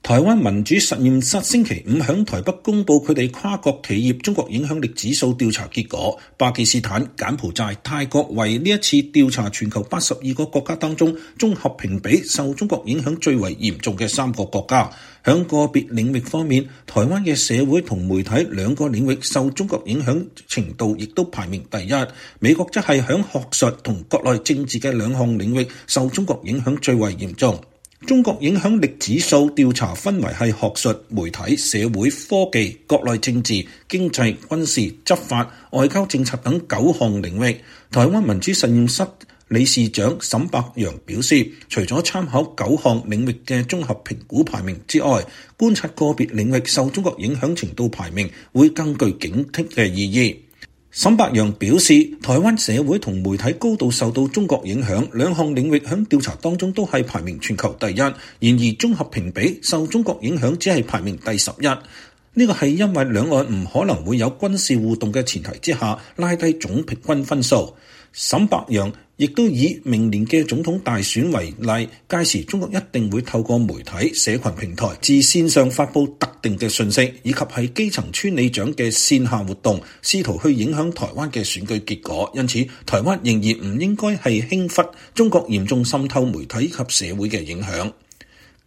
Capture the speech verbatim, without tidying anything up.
台灣民主實驗室星期五響台北公布佢哋跨國企業中國影響力指數調查結果，巴基斯坦、柬埔寨、泰國為呢一次調查全球八十二個國家當中綜合評比受中國影響最為嚴重嘅三個國家。響個別領域方面，台灣嘅社會同媒體兩個領域受中國影響程度亦都排名第一，美國則係響學術同國內政治嘅兩項領域受中國影響最為嚴重。中國影響力指數調查分為係學術、媒體、社會、科技、國內政治、經濟、軍事、執法、外交政策等九項領域。台灣民主實驗室理事長沈伯洋表示，除咗參考九項領域嘅綜合評估排名之外，觀察個別領域受中國影響程度排名會更具警惕嘅意義。沈伯洋表示，台灣社會同媒體高度受到中國影響，兩項領域響調查當中都係排名全球第一，然而綜合評比受中國影響只係排名第十一。呢個係因為兩岸唔可能會有軍事互動嘅前提之下，拉低總平均分數。沈伯洋亦都以明年嘅總統大選為例，屆時中國一定會透過媒體、社群平台至線上發布特定嘅訊息，以及係基層村里長嘅線下活動，試圖去影響台灣嘅選舉結果。因此，台灣仍然唔應該係輕忽中國嚴重滲透媒體及社會嘅影響。